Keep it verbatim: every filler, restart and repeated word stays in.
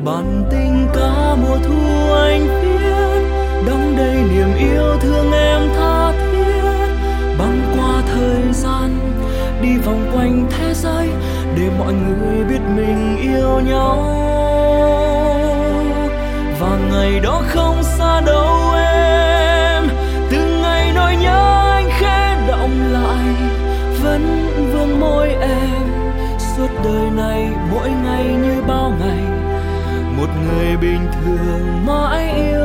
bản tình ca mùa thu anh viết, đong đầy niềm yêu thương em tha thiết. Băng qua thời gian, đi vòng quanh thế giới, để mọi người biết mình yêu nhau. Và ngày đó không xa đâu em, từ ngày nỗi nhớ anh khẽ đọng lại, vẫn vương môi em suốt đời này, mỗi ngày như bao ngày. Một người bình thường mãi yêu